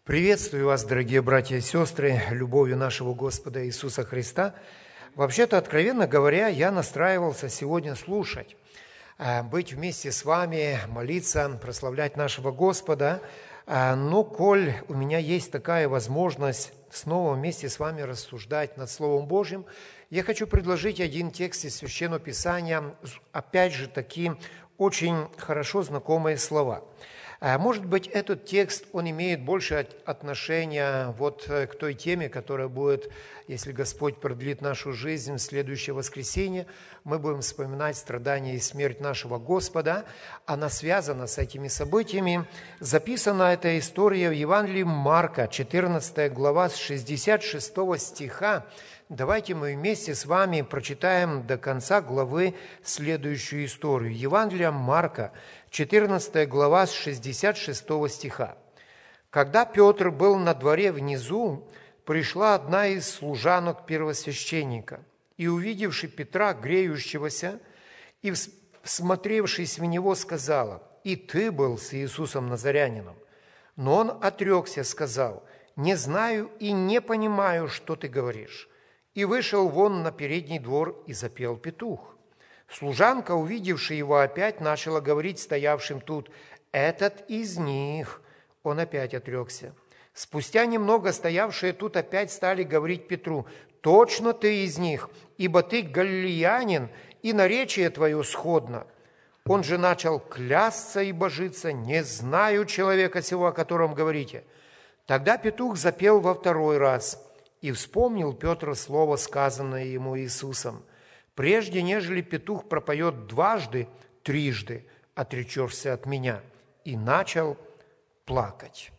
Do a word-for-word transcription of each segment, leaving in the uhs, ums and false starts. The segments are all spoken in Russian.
Приветствую вас, дорогие братья и сестры, любовью нашего Господа Иисуса Христа. Вообще-то, откровенно говоря, я настраивался сегодня слушать, быть вместе с вами, молиться, прославлять нашего Господа. Но, коль у меня есть такая возможность снова вместе с вами рассуждать над Словом Божьим, я хочу предложить один текст из Священного Писания, опять же, такие очень хорошо знакомые слова. Может быть, этот текст, он имеет больше отношения вот к той теме, которая будет, если Господь продлит нашу жизнь, в следующее воскресенье. Мы будем вспоминать страдания и смерть нашего Господа. Она связана с этими событиями. Записана эта история в Евангелии Марка, четырнадцатая глава, с шестьдесят шестого стиха. Давайте мы вместе с вами прочитаем до конца главы следующую историю. Евангелие Марка, четырнадцатая глава, с шестьдесят шестого стиха. «Когда Петр был на дворе внизу, пришла одна из служанок первосвященника, и, увидевши Петра, греющегося, и всмотревшись в него, сказала: „И ты был с Иисусом Назарянином“. Но он отрекся, сказал: „Не знаю и не понимаю, что ты говоришь“, и вышел вон на передний двор, и запел петух. Служанка, увидевшая его опять, начала говорить стоявшим тут: „Этот из них“. Он опять отрекся. Спустя немного стоявшие тут опять стали говорить Петру: „Точно ты из них, ибо ты галилеянин, и наречие твое сходно“. Он же начал клясться и божиться: „Не знаю человека сего, о котором говорите“. Тогда петух запел во второй раз, и вспомнил Петр слово, сказанное ему Иисусом: „Прежде, нежели петух пропоет дважды, трижды отречешься от меня“, и начал плакать».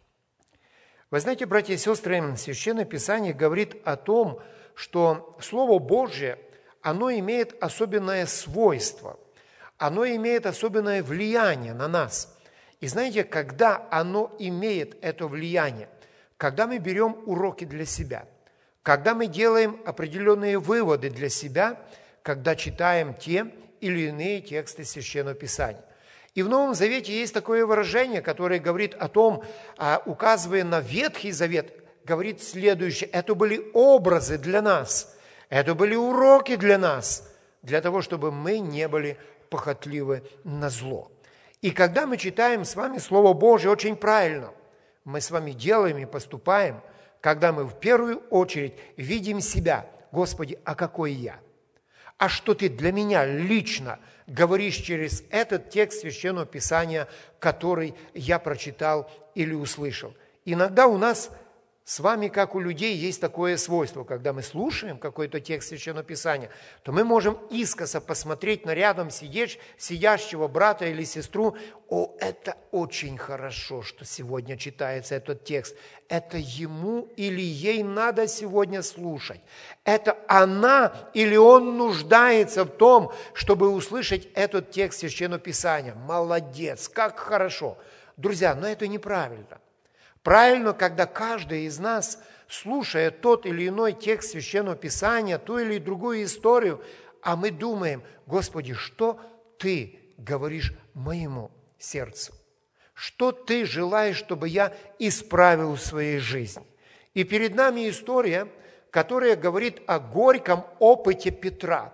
Вы знаете, братья и сестры, Священное Писание говорит о том, что Слово Божье, оно имеет особенное свойство, оно имеет особенное влияние на нас. И знаете, когда оно имеет это влияние, когда мы берем уроки для себя, когда мы делаем определенные выводы для себя, когда читаем те или иные тексты Священного Писания. И в Новом Завете есть такое выражение, которое говорит о том, указывая на Ветхий Завет, говорит следующее: это были образы для нас, это были уроки для нас, для того, чтобы мы не были похотливы на зло. И когда мы читаем с вами Слово Божие, очень правильно мы с вами делаем и поступаем, когда мы в первую очередь видим себя: Господи, а какой я? А что ты для меня лично говоришь через этот текст Священного Писания, который я прочитал или услышал? Иногда у нас с вами, как у людей, есть такое свойство: когда мы слушаем какой-то текст Священного Писания, то мы можем искоса посмотреть на рядом сидящ, сидящего брата или сестру: «О, это очень хорошо, что сегодня читается этот текст. Это ему или ей надо сегодня слушать. Это она или он нуждается в том, чтобы услышать этот текст Священного Писания. Молодец, как хорошо». Друзья, но это неправильно. Правильно, когда каждый из нас, слушая тот или иной текст Священного Писания, ту или другую историю, а мы думаем: Господи, что Ты говоришь моему сердцу? Что Ты желаешь, чтобы я исправил в своей жизни? И перед нами история, которая говорит о горьком опыте Петра,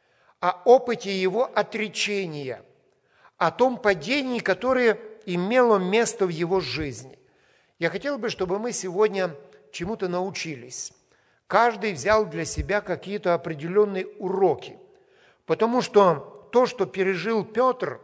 о опыте его отречения, о том падении, которое имело место в его жизни. Я хотел бы, чтобы мы сегодня чему-то научились. Каждый взял для себя какие-то определенные уроки. Потому что то, что пережил Петр,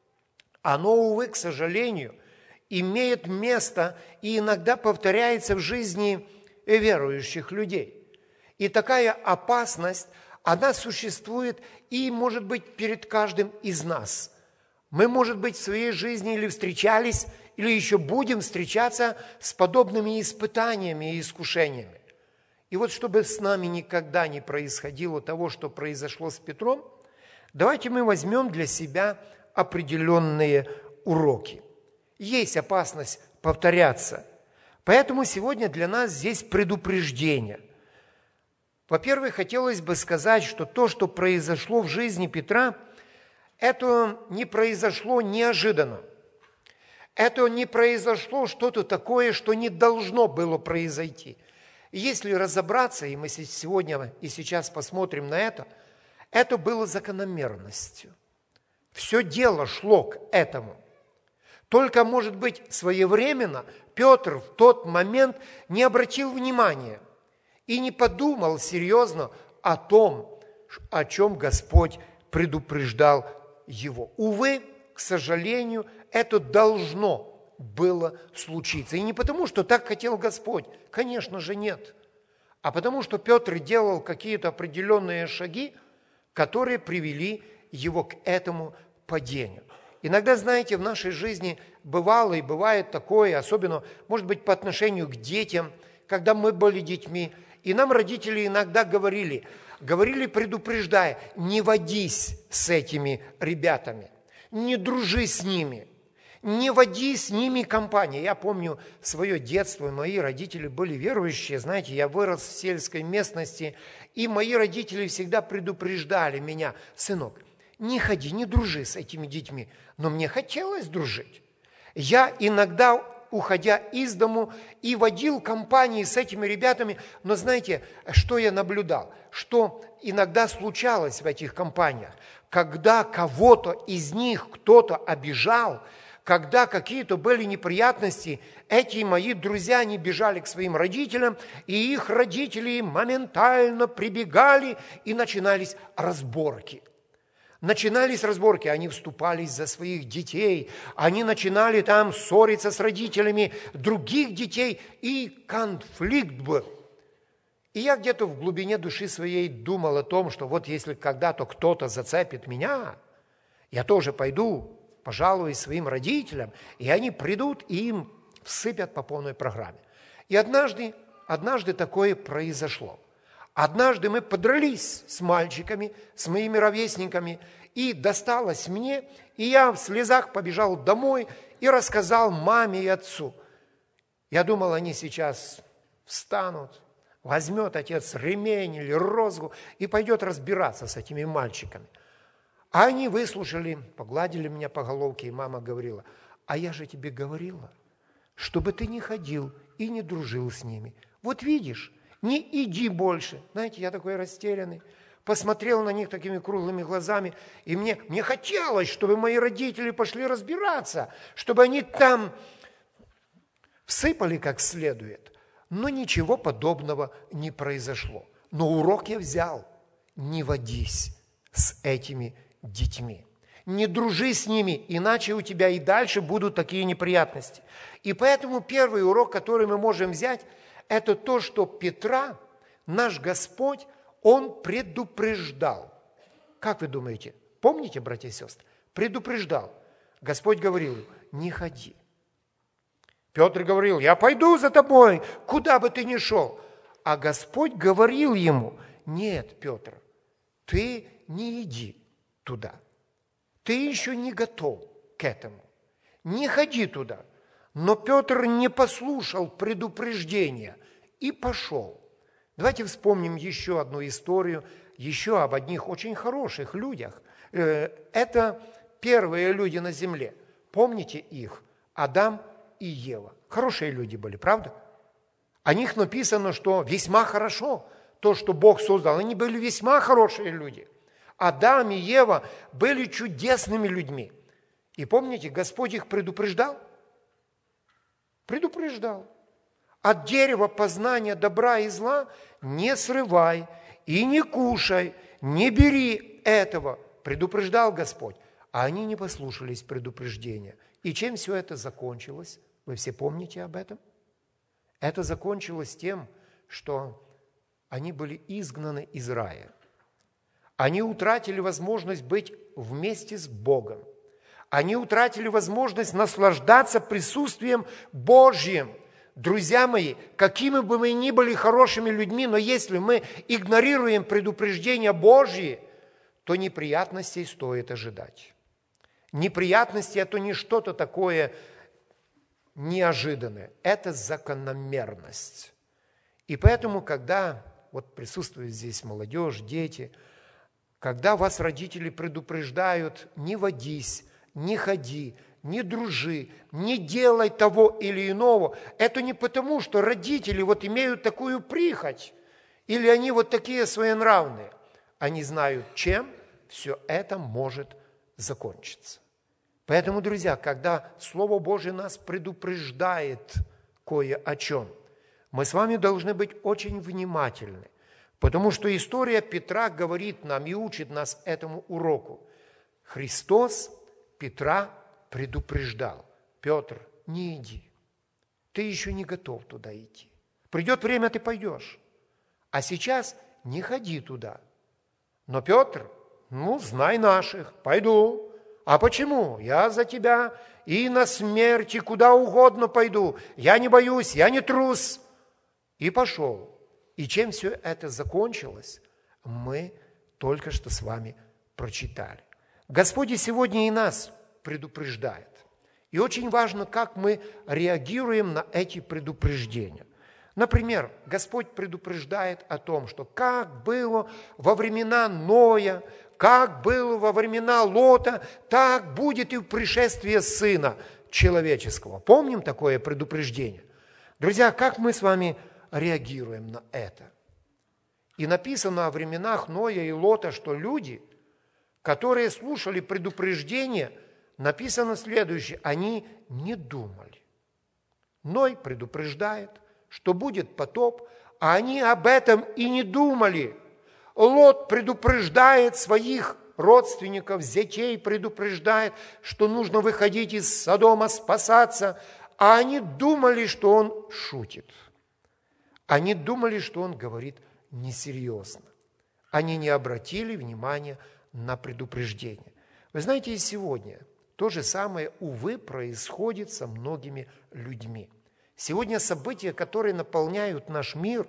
оно, увы, к сожалению, имеет место и иногда повторяется в жизни верующих людей. И такая опасность, она существует и, может быть, перед каждым из нас. Мы, может быть, в своей жизни или встречались, или еще будем встречаться с подобными испытаниями и искушениями. И вот чтобы с нами никогда не происходило того, что произошло с Петром, давайте мы возьмем для себя определенные уроки. Есть опасность повторяться. Поэтому сегодня для нас здесь предупреждение. Во-первых, хотелось бы сказать, что то, что произошло в жизни Петра, это не произошло неожиданно. Это не произошло что-то такое, что не должно было произойти. И если разобраться, и мы сегодня и сейчас посмотрим на это, это было закономерностью. Все дело шло к этому. Только, может быть, своевременно Петр в тот момент не обратил внимания и не подумал серьезно о том, о чем Господь предупреждал его. Увы, к сожалению, это должно было случиться. И не потому, что так хотел Господь, конечно же, нет, а потому, что Петр делал какие-то определенные шаги, которые привели его к этому падению. Иногда, знаете, в нашей жизни бывало и бывает такое, особенно, может быть, по отношению к детям, когда мы были детьми, и нам родители иногда говорили, говорили, предупреждая, не водись с этими ребятами, не дружи с ними, не води с ними компании. Я помню свое детство, мои родители были верующие, знаете, я вырос в сельской местности, и мои родители всегда предупреждали меня, сынок, не ходи, не дружи с этими детьми. Но мне хотелось дружить. Я иногда, уходя из дому, и водил компании с этими ребятами, но знаете, что я наблюдал? Что иногда случалось в этих компаниях, когда кого-то из них кто-то обижал, когда какие-то были неприятности, эти мои друзья, они бежали к своим родителям, и их родители моментально прибегали, и начинались разборки. Начинались разборки, они вступались за своих детей, они начинали там ссориться с родителями других детей, и конфликт был. И я где-то в глубине души своей думал о том, что вот если когда-то кто-то зацепит меня, я тоже пойду, пожалуюсь своим родителям, и они придут и им всыпят по полной программе. И однажды, однажды такое произошло. Однажды мы подрались с мальчиками, с моими ровесниками, и досталось мне, и я в слезах побежал домой и рассказал маме и отцу. Я думал, они сейчас встанут, возьмет отец ремень или розгу и пойдет разбираться с этими мальчиками. А они выслушали, погладили меня по головке, и мама говорила, а я же тебе говорила, чтобы ты не ходил и не дружил с ними. Вот видишь, не иди больше. Знаете, я такой растерянный. Посмотрел на них такими круглыми глазами, и мне, мне хотелось, чтобы мои родители пошли разбираться, чтобы они там всыпали как следует. Но ничего подобного не произошло. Но урок я взял. Не водись с этими детьми. Не дружи с ними, иначе у тебя и дальше будут такие неприятности. И поэтому первый урок, который мы можем взять, это то, что Петра, наш Господь, Он предупреждал. Как вы думаете? Помните, братья и сестры? Предупреждал. Господь говорил, не ходи. Петр говорил, я пойду за тобой, куда бы ты ни шел. А Господь говорил ему, нет, Петр, ты не иди туда. Ты еще не готов к этому. Не ходи туда. Но Петр не послушал предупреждения и пошел. Давайте вспомним еще одну историю, еще об одних очень хороших людях. Это первые люди на земле. Помните их? Адам и Ева. Хорошие люди были, правда? О них написано, что весьма хорошо то, что Бог создал. Они были весьма хорошие люди. Адам и Ева были чудесными людьми. И помните, Господь их предупреждал? Предупреждал. От дерева познания добра и зла не срывай и не кушай, не бери этого. Предупреждал Господь. А они не послушались предупреждения. И чем все это закончилось? Вы все помните об этом? Это закончилось тем, что они были изгнаны из рая. Они утратили возможность быть вместе с Богом. Они утратили возможность наслаждаться присутствием Божьим. Друзья мои, какими бы мы ни были хорошими людьми, но если мы игнорируем предупреждения Божьи, то неприятностей стоит ожидать. Неприятности – это не что-то такое неожиданное, это закономерность. И поэтому, когда вот присутствует здесь молодежь, дети, когда вас родители предупреждают, не водись, не ходи, не дружи, не делай того или иного. Это не потому, что родители вот имеют такую прихоть, или они вот такие своенравные. Они знают, чем все это может закончиться. Поэтому, друзья, когда Слово Божие нас предупреждает кое о чем, мы с вами должны быть очень внимательны, потому что история Петра говорит нам и учит нас этому уроку. Христос Петра предупреждал: Петр, не иди, ты еще не готов туда идти. Придет время, ты пойдешь, а сейчас не ходи туда. Но Петр, ну, знай наших, пойду. А почему? Я за тебя и на смерть, и куда угодно пойду. Я не боюсь, я не трус. И пошел. И чем все это закончилось, мы только что с вами прочитали. Господь и сегодня и нас предупреждает. И очень важно, как мы реагируем на эти предупреждения. Например, Господь предупреждает о том, что как было во времена Ноя, как было во времена Лота, так будет и в пришествии Сына Человеческого. Помним такое предупреждение? Друзья, как мы с вами реагируем на это? И написано о временах Ноя и Лота, что люди, которые слушали предупреждение, написано следующее: они не думали. Ной предупреждает, что будет потоп, а они об этом и не думали. Лот предупреждает своих родственников, зятей предупреждает, что нужно выходить из Содома, спасаться, а они думали, что он шутит. Они думали, что он говорит несерьезно. Они не обратили внимания на предупреждение. Вы знаете, и сегодня то же самое, увы, происходит со многими людьми. Сегодня события, которые наполняют наш мир,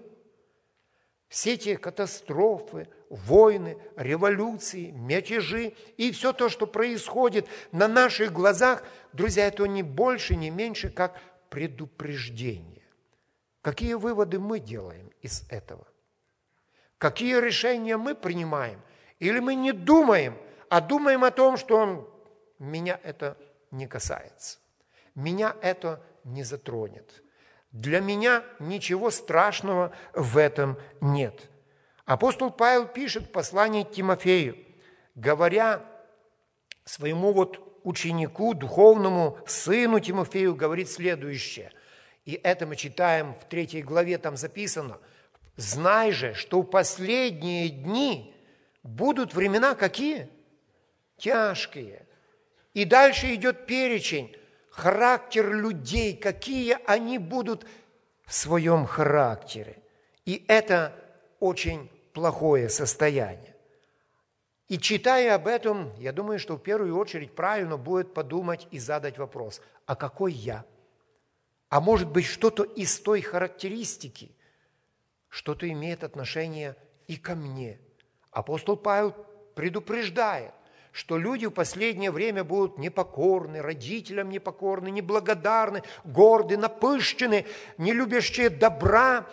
все эти катастрофы, войны, революции, мятежи и все то, что происходит на наших глазах, друзья, это не больше, не меньше, как предупреждение. Какие выводы мы делаем из этого? Какие решения мы принимаем? Или мы не думаем, а думаем о том, что меня это не касается, меня это не затронет. Для меня ничего страшного в этом нет. Апостол Павел пишет в послании к Тимофею, говоря своему вот ученику, духовному сыну Тимофею, говорит следующее. И это мы читаем в третьей главе, там записано: «Знай же, что в последние дни будут времена какие? Тяжкие». И дальше идет перечень. Характер людей, какие они будут в своем характере. И это очень плохое состояние. И читая об этом, я думаю, что в первую очередь правильно будет подумать и задать вопрос: а какой я? А может быть, что-то из той характеристики, что-то имеет отношение и ко мне. Апостол Павел предупреждает, что люди в последнее время будут непокорны, родителям непокорны, неблагодарны, горды, напыщены, не любящие добра.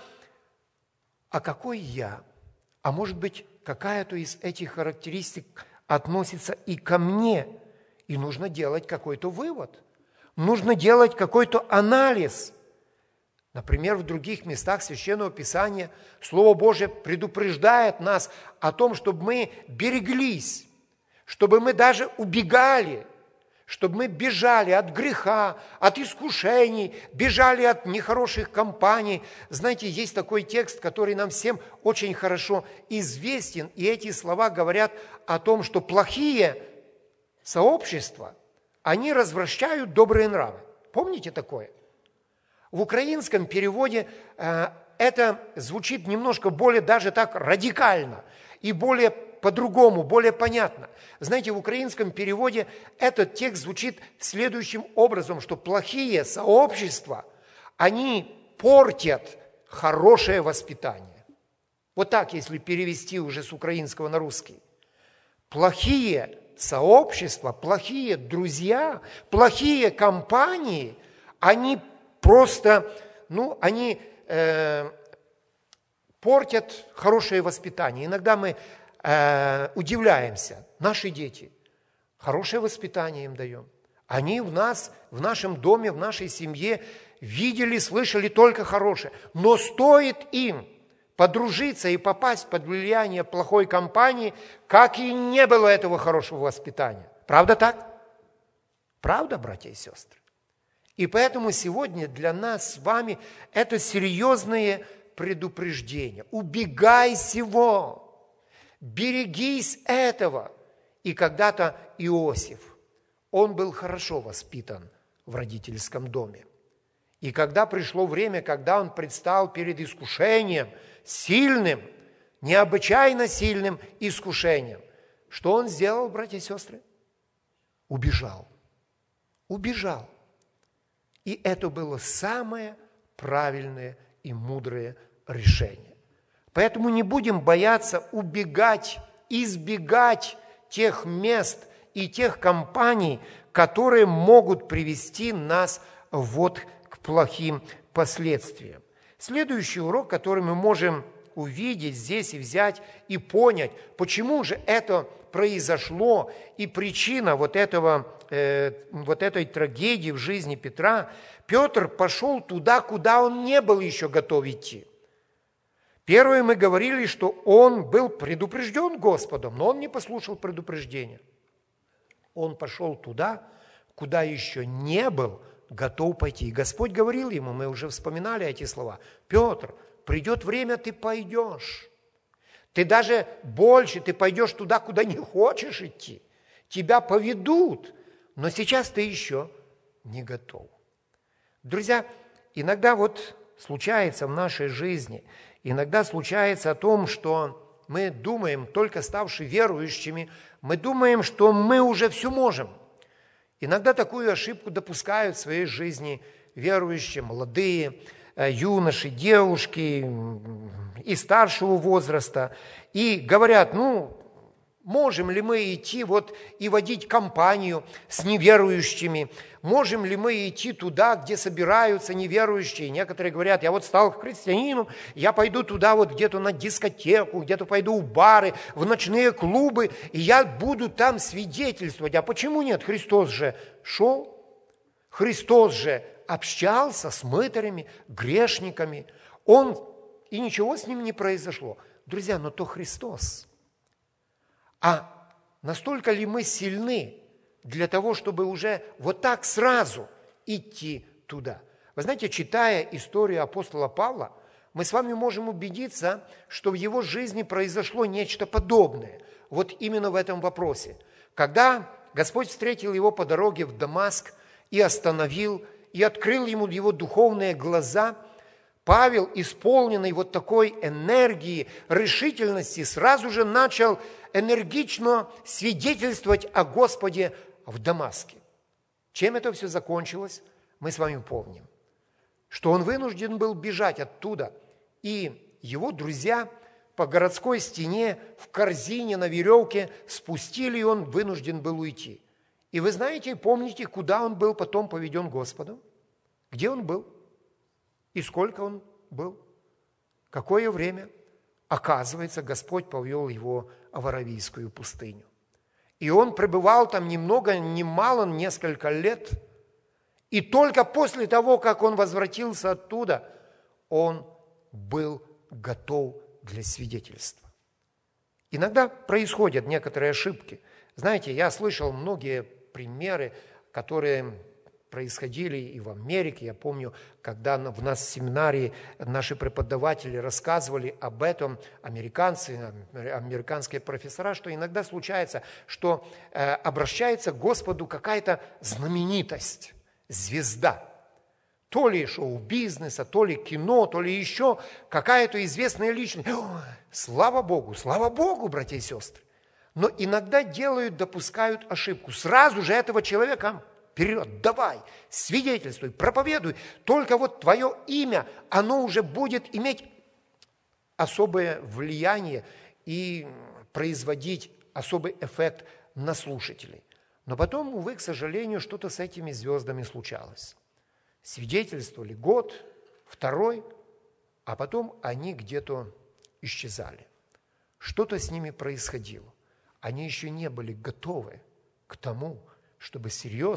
А какой я? А может быть, какая-то из этих характеристик относится и ко мне? И нужно делать какой-то вывод. Нужно делать какой-то анализ. Например, в других местах Священного Писания Слово Божие предупреждает нас о том, чтобы мы береглись, чтобы мы даже убегали, чтобы мы бежали от греха, от искушений, бежали от нехороших компаний. Знаете, есть такой текст, который нам всем очень хорошо известен, и эти слова говорят о том, что плохие сообщества, они развращают добрые нравы. Помните такое? В украинском переводе э, это звучит немножко более даже так радикально и более по-другому, более понятно. Знаете, в украинском переводе этот текст звучит следующим образом, что плохие сообщества, они портят хорошее воспитание. Вот так, если перевести уже с украинского на русский. Плохие сообщества, плохие друзья, плохие компании, они просто, ну, они э, портят хорошее воспитание. Иногда мы э, удивляемся, наши дети, хорошее воспитание им даем, Они в нас, в нашем доме, в нашей семье видели, слышали только хорошее. Но стоит им подружиться и попасть под влияние плохой компании, как и не было этого хорошего воспитания. Правда так? Правда, братья и сестры? И поэтому сегодня для нас с вами это серьезные предупреждения. Убегай сего, берегись этого. И когда-то Иосиф, он был хорошо воспитан в родительском доме. И когда пришло время, когда он предстал перед искушением, сильным, необычайно сильным искушением, что он сделал, братья и сестры? Убежал. Убежал. И это было самое правильное и мудрое решение. Поэтому не будем бояться убегать, избегать тех мест и тех компаний, которые могут привести нас вот к плохим последствиям. Следующий урок, который мы можем увидеть здесь и взять и понять, почему же это произошло, и причина вот, этого, э, вот этой трагедии в жизни Петра. Петр пошел туда, куда он не был еще готов идти. Первое, мы говорили, что он был предупрежден Господом, но он не послушал предупреждения. Он пошел туда, куда еще не был готов пойти. И Господь говорил ему, мы уже вспоминали эти слова: Петр, придет время, ты пойдешь. Ты даже больше, ты пойдешь туда, куда не хочешь идти. Тебя поведут, но сейчас ты еще не готов. Друзья, иногда вот случается в нашей жизни, иногда случается о том, что мы думаем, только ставши верующими, мы думаем, что мы уже все можем. Иногда такую ошибку допускают в своей жизни верующие, молодые, юноши, девушки и старшего возраста, и говорят, ну, можем ли мы идти вот и водить компанию с неверующими, можем ли мы идти туда, где собираются неверующие. Некоторые говорят, я вот стал христианином, я пойду туда вот где-то на дискотеку, где-то пойду в бары, в ночные клубы, и я буду там свидетельствовать. А почему нет? Христос же шел, Христос же общался с мытарями, грешниками. Он, и ничего с ним не произошло. Друзья, но то Христос. А настолько ли мы сильны для того, чтобы уже вот так сразу идти туда? Вы знаете, читая историю апостола Павла, мы с вами можем убедиться, что в его жизни произошло нечто подобное. Вот именно в этом вопросе. Когда Господь встретил его по дороге в Дамаск и остановил, и открыл ему его духовные глаза, Павел, исполненный вот такой энергии, решительности, сразу же начал энергично свидетельствовать о Господе в Дамаске. Чем это все закончилось, мы с вами помним. Что он вынужден был бежать оттуда, и его друзья по городской стене в корзине на веревке спустили, и он вынужден был уйти. И вы знаете, помните, куда он был потом поведен Господом? Где он был? И сколько он был? Какое время? Оказывается, Господь повел его в Аравийскую пустыню. И он пребывал там ни много, ни мало, несколько лет. И только после того, как он возвратился оттуда, он был готов для свидетельства. Иногда происходят некоторые ошибки. Знаете, я слышал многие примеры, которые происходили и в Америке. Я помню, когда в нас в семинарии наши преподаватели рассказывали об этом, американцы, американские профессора, что иногда случается, что э, обращается к Господу какая-то знаменитость, звезда. То ли шоу-бизнеса, то ли кино, то ли еще какая-то известная личность. О, слава Богу, слава Богу, братья и сестры. Но иногда делают, допускают ошибку. Сразу же этого человека вперед, давай, свидетельствуй, проповедуй. Только вот твое имя, оно уже будет иметь особое влияние и производить особый эффект на слушателей. Но потом, увы, к сожалению, что-то с этими звездами случалось. Свидетельствовали год, второй, а потом они где-то исчезали. Что-то с ними происходило. Они еще не были готовы к тому, чтобы серьезно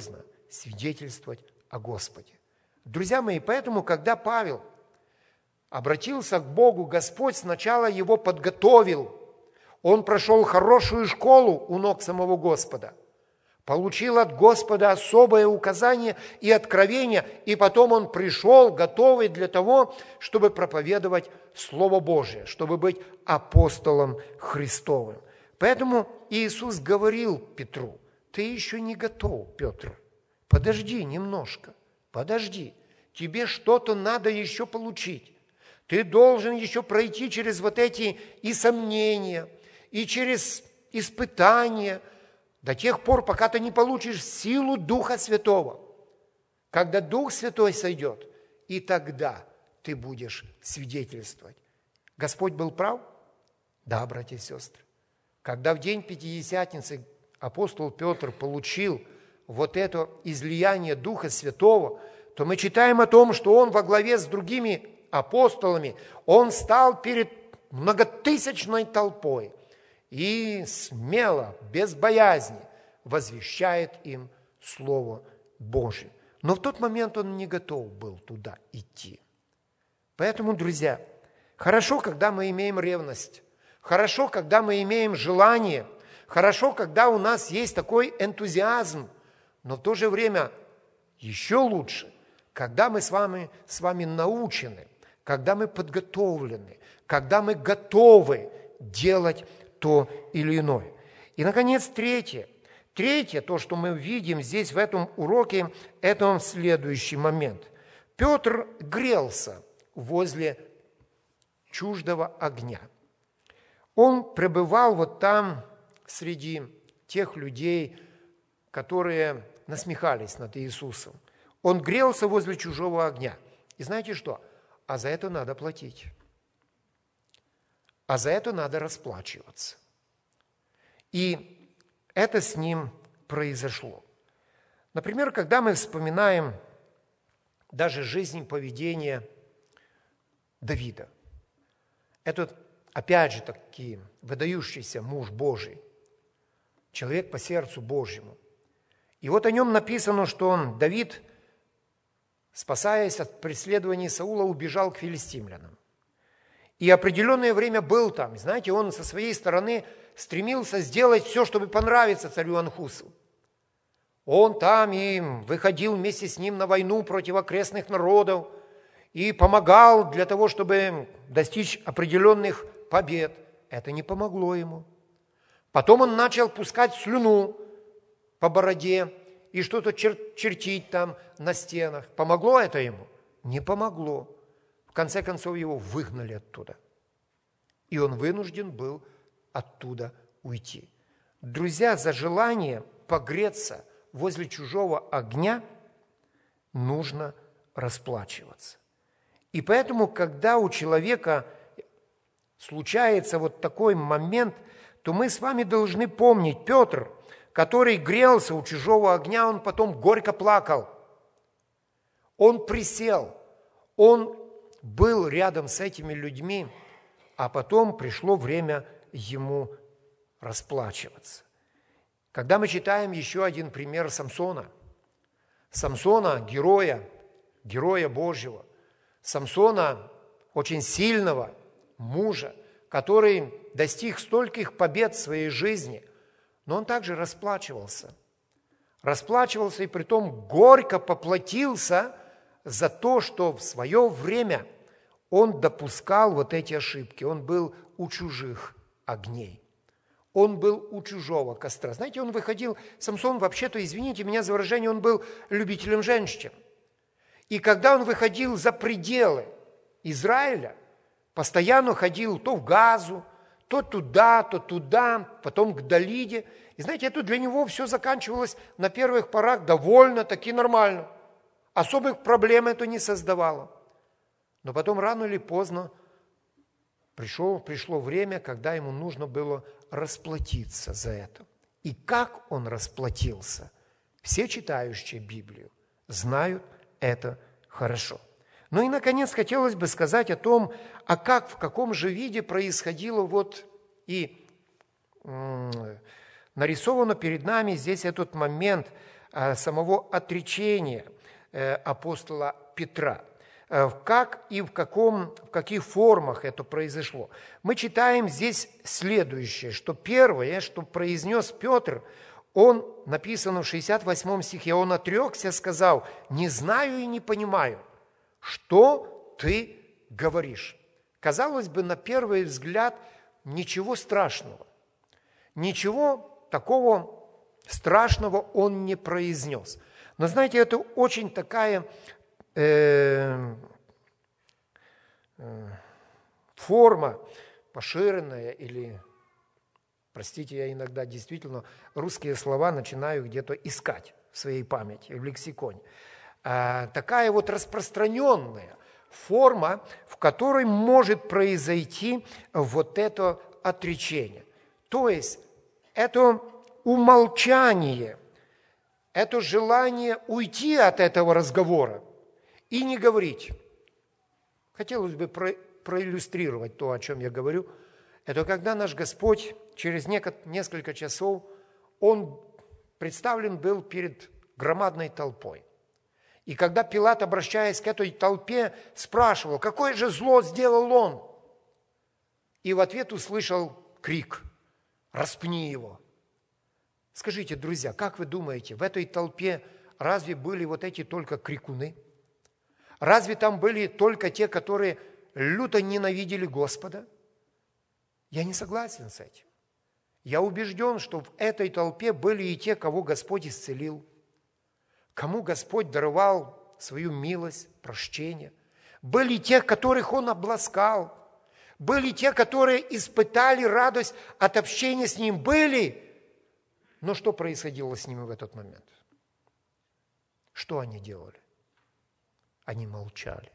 свидетельствовать о Господе. Друзья мои, поэтому, когда Павел обратился к Богу, Господь сначала его подготовил. Он прошел хорошую школу у ног самого Господа, получил от Господа особое указание и откровение, и потом он пришел, готовый для того, чтобы проповедовать Слово Божие, чтобы быть апостолом Христовым. Поэтому Иисус говорил Петру: ты еще не готов, Петр, подожди немножко, подожди, тебе что-то надо еще получить. Ты должен еще пройти через вот эти и сомнения, и через испытания, до тех пор, пока ты не получишь силу Духа Святого. Когда Дух Святой сойдет, и тогда ты будешь свидетельствовать. Господь был прав? Да, братья и сестры. Когда в день Пятидесятницы апостол Петр получил вот это излияние Духа Святого, то мы читаем о том, что он во главе с другими апостолами, он стал перед многотысячной толпой и смело, без боязни возвещает им Слово Божие. Но в тот момент он не готов был туда идти. Поэтому, друзья, хорошо, когда мы имеем ревность, хорошо, когда мы имеем желание, хорошо, когда у нас есть такой энтузиазм, но в то же время еще лучше, когда мы с вами, с вами научены, когда мы подготовлены, когда мы готовы делать то или иное. И, наконец, третье. Третье, то, что мы видим здесь в этом уроке, это следующий момент. Петр грелся возле чуждого огня. Он пребывал вот там среди тех людей, которые насмехались над Иисусом. Он грелся возле чужого огня. И знаете что? А за это надо платить. А за это надо расплачиваться. И это с ним произошло. Например, когда мы вспоминаем даже жизнь и поведение Давида. Этот, опять же, таки выдающийся муж Божий, человек по сердцу Божьему. И вот о нем написано, что он, Давид, спасаясь от преследований Саула, убежал к филистимлянам. И определенное время был там. Знаете, он со своей стороны стремился сделать все, чтобы понравиться царю Анхусу. Он там и выходил вместе с ним на войну против окрестных народов и помогал для того, чтобы достичь определенных побед. Это не помогло ему. Потом он начал пускать слюну по бороде и что-то чер- чертить там на стенах. Помогло это ему? Не помогло. В конце концов, его выгнали оттуда. И он вынужден был оттуда уйти. Друзья, за желание погреться возле чужого огня нужно расплачиваться. И поэтому, когда у человека случается вот такой момент, то мы с вами должны помнить, Петр, который грелся у чужого огня, он потом горько плакал. Он присел, он был рядом с этими людьми, а потом пришло время ему расплачиваться. Когда мы читаем еще один пример Самсона, Самсона, героя, героя Божьего, Самсона, очень сильного мужа, который достиг стольких побед в своей жизни, но он также расплачивался. Расплачивался и притом горько поплатился за то, что в свое время он допускал вот эти ошибки. Он был у чужих огней. Он был у чужого костра. Знаете, он выходил, Самсон вообще-то, извините меня за выражение, он был любителем женщин. И когда он выходил за пределы Израиля, постоянно ходил то в Газу, то туда, то туда, потом к Далиде. И знаете, это для него все заканчивалось на первых порах довольно-таки нормально. Особых проблем это не создавало. Но потом рано или поздно пришло, пришло время, когда ему нужно было расплатиться за это. И как он расплатился, все читающие Библию знают это хорошо. Ну и, наконец, хотелось бы сказать о том, а как, в каком же виде происходило вот и м- нарисовано перед нами здесь этот момент самого отречения апостола Петра. Как и в, каком, в каких формах это произошло. Мы читаем здесь следующее, что первое, что произнес Петр, он, написано в шестьдесят восьмом стихе, он отрекся, сказал: «Не знаю и не понимаю, что ты говоришь». Казалось бы, на первый взгляд, ничего страшного. Ничего такого страшного он не произнес. Но знаете, это очень такая э, э, форма поширенная или, простите, я иногда действительно русские слова начинаю где-то искать в своей памяти, в лексиконе. Э, такая вот распространенная форма, в которой может произойти вот это отречение. То есть это умолчание, это желание уйти от этого разговора и не говорить. Хотелось бы про, проиллюстрировать то, о чем я говорю. Это когда наш Господь через несколько часов, Он представлен был перед громадной толпой. И когда Пилат, обращаясь к этой толпе, спрашивал, какое же зло сделал он? И в ответ услышал крик: «Распни его!» Скажите, друзья, как вы думаете, в этой толпе разве были вот эти только крикуны? Разве там были только те, которые люто ненавидели Господа? Я не согласен с этим. Я убежден, что в этой толпе были и те, кого Господь исцелил, кому Господь даровал свою милость, прощение. Были те, которых Он обласкал. Были те, которые испытали радость от общения с Ним. Были. Но что происходило с ними в этот момент? Что они делали? Они молчали.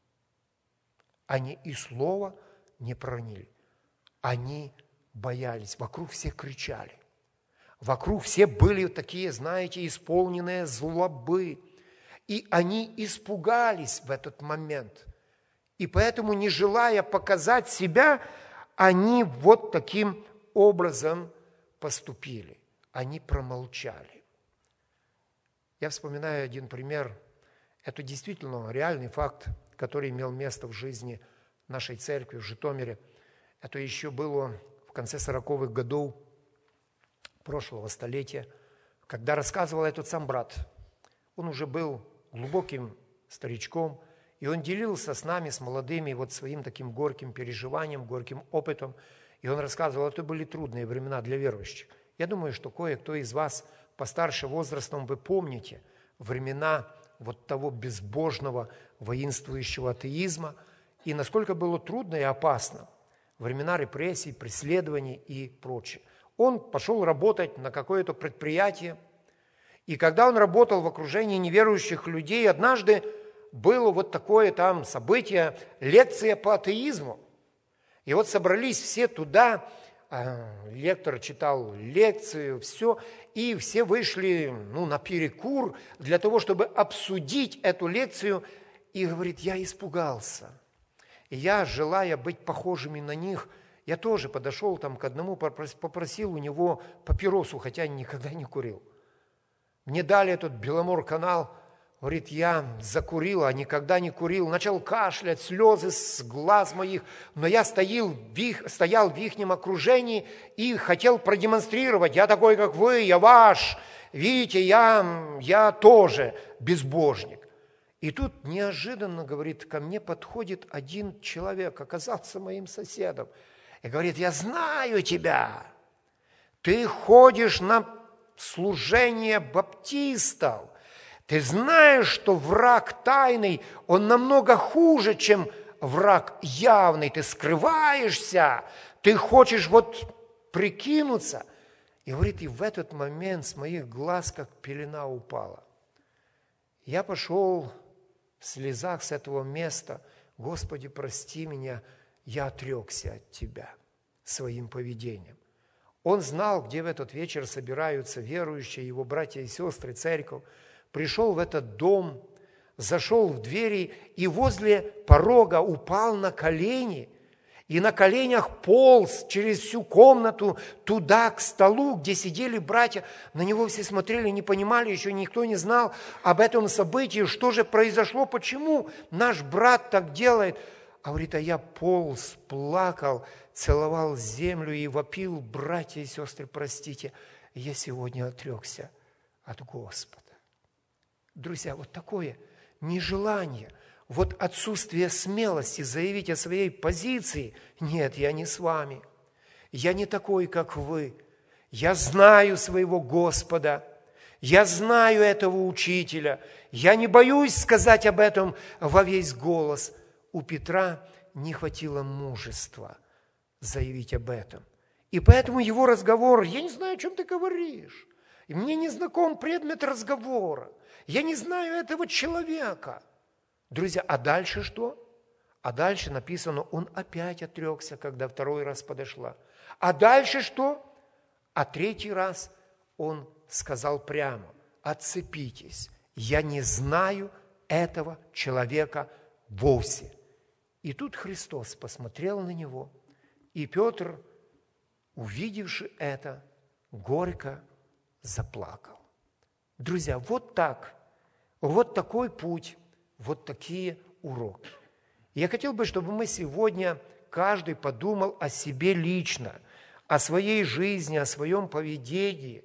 Они и слова не проронили. Они боялись. Вокруг все кричали. Вокруг все были такие, знаете, исполненные злобы. И они испугались в этот момент. И поэтому, не желая показать себя, они вот таким образом поступили. Они промолчали. Я вспоминаю один пример. Это действительно реальный факт, который имел место в жизни нашей церкви в Житомире. Это еще было в конце сороковых годов прошлого столетия, когда рассказывал этот сам брат. Он уже был глубоким старичком, и он делился с нами, с молодыми, вот своим таким горьким переживанием, горьким опытом. И он рассказывал, это были трудные времена для верующих. Я думаю, что кое-кто из вас постарше возрастом, вы помните времена вот того безбожного, воинствующего атеизма, и насколько было трудно и опасно, времена репрессий, преследований и прочее. Он пошел работать на какое-то предприятие, и когда он работал в окружении неверующих людей, однажды было вот такое там событие, лекция по атеизму. И вот собрались все туда, лектор читал лекцию, все, и все вышли ну, на перекур для того, чтобы обсудить эту лекцию. И говорит, я испугался. И я, желая быть похожими на них, я тоже подошел там к одному, попросил у него папиросу, хотя никогда не курил. Мне дали этот Беломор-канал, говорит, я закурил, а никогда не курил. Начал кашлять, слезы с глаз моих, но я стоял в их, стоял в ихнем окружении и хотел продемонстрировать, я такой, как вы, я ваш, видите, я, я тоже безбожник. И тут неожиданно, говорит, ко мне подходит один человек, оказался моим соседом, и говорит, я знаю тебя, ты ходишь на служение баптистов, ты знаешь, что враг тайный, он намного хуже, чем враг явный. Ты скрываешься, ты хочешь вот прикинуться. И говорит, и в этот момент с моих глаз как пелена упала. Я пошел в слезах с этого места. Господи, прости меня, я отрекся от Тебя своим поведением. Он знал, где в этот вечер собираются верующие, его братья и сестры, церковь. Пришел в этот дом, зашел в двери и возле порога упал на колени и на коленях полз через всю комнату туда, к столу, где сидели братья. На него все смотрели, не понимали, еще никто не знал об этом событии, что же произошло, почему наш брат так делает. А говорит, а я полз, плакал, целовал землю и вопил: братья и сестры, простите, я сегодня отрекся от Господа. Друзья, вот такое нежелание, вот отсутствие смелости заявить о своей позиции. Нет, я не с вами, я не такой, как вы. Я знаю своего Господа, я знаю этого учителя, я не боюсь сказать об этом во весь голос. У Петра не хватило мужества заявить об этом. И поэтому его разговор: я не знаю, о чем ты говоришь, и мне не знаком предмет разговора, я не знаю этого человека. Друзья, а дальше что? А дальше написано, он опять отрекся, когда второй раз подошла. А дальше что? А третий раз он сказал прямо: отцепитесь, я не знаю этого человека вовсе. И тут Христос посмотрел на него, и Петр, увидевши это, горько заплакал. Друзья, вот так, вот такой путь, вот такие уроки. Я хотел бы, чтобы мы сегодня каждый подумал о себе лично, о своей жизни, о своем поведении.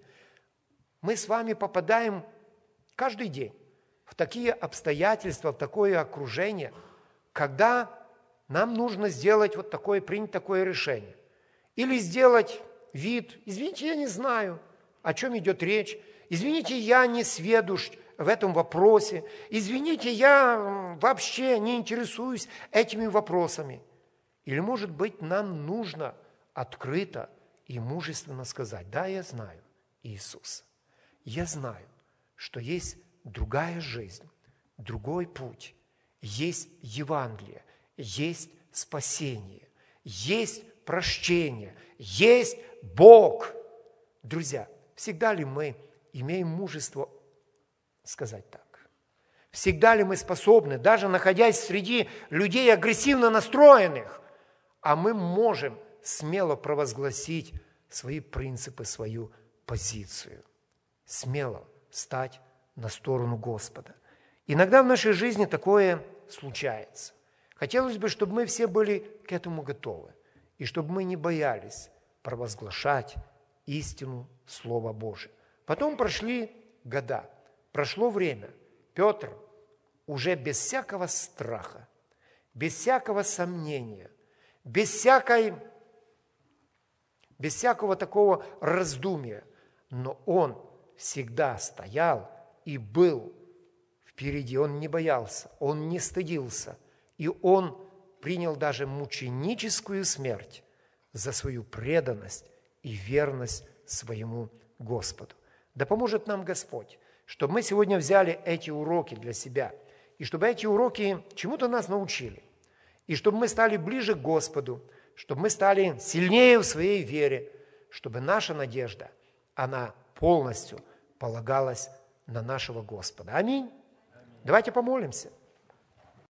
Мы с вами попадаем каждый день в такие обстоятельства, в такое окружение, когда нам нужно сделать вот такое, принять такое решение. Или сделать вид: извините, я не знаю, о чем идет речь. Извините, я не сведущ в этом вопросе. Извините, я вообще не интересуюсь этими вопросами. Или, может быть, нам нужно открыто и мужественно сказать: да, я знаю Иисуса. Я знаю, что есть другая жизнь, другой путь, есть Евангелие, есть спасение, есть прощение, есть Бог. Друзья, всегда ли мы имеем мужество сказать так? Всегда ли мы способны, даже находясь среди людей агрессивно настроенных, а мы можем смело провозгласить свои принципы, свою позицию, смело стать на сторону Господа? Иногда в нашей жизни такое случается. Хотелось бы, чтобы мы все были к этому готовы, и чтобы мы не боялись провозглашать истину Слова Божия. Потом прошли года, прошло время. Петр уже без всякого страха, без всякого сомнения, без всякой, без всякого такого раздумья, но он всегда стоял и был впереди. Он не боялся, он не стыдился, и он принял даже мученическую смерть за свою преданность и верность своему Господу. Да поможет нам Господь, чтобы мы сегодня взяли эти уроки для себя, и чтобы эти уроки чему-то нас научили, и чтобы мы стали ближе к Господу, чтобы мы стали сильнее в своей вере, чтобы наша надежда, она полностью полагалась на нашего Господа. Аминь. Давайте помолимся.